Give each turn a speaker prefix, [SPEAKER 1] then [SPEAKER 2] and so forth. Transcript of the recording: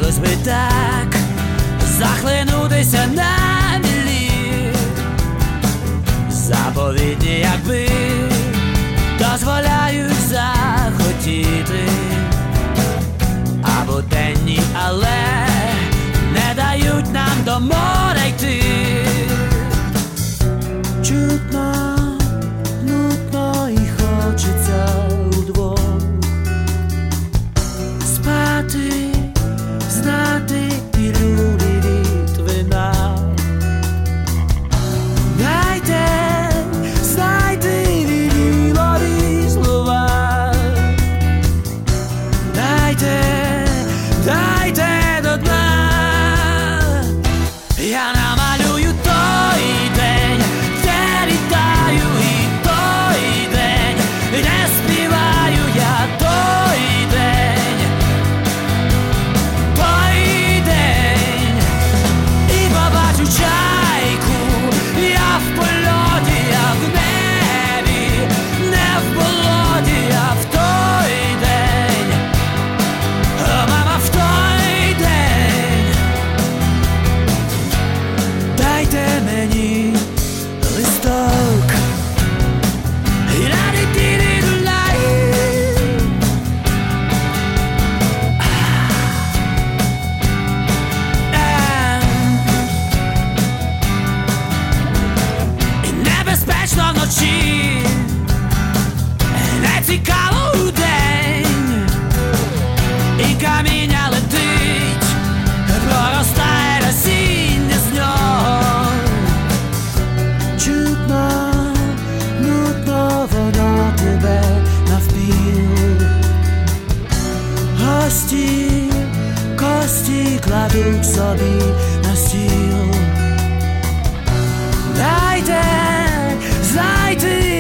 [SPEAKER 1] хотілось би так захлинутися на мілі, заповідні, якби дозволяють захотіти, або денні, але не дають нам до моря йти. Чутно, нудно і хочеться удвох спати, знати пілюлі від вина. Дайте, знайте вілілові слова. Дайте, дайте до дна. Я намалюю той день, де літаю, і той день, де співаю я, той день, і побачу чайку. Я в польоті, я в небі, не в болоті, я в той день, мама, в той день. Дайте мені листок, і небезпечно вночі, не цікаво удень, і каміння летить, проростає насіння з нього. Чутно, нудно, воно тебе навпіл. Гості, кості кладуть собі на стіл. Дайте, знайте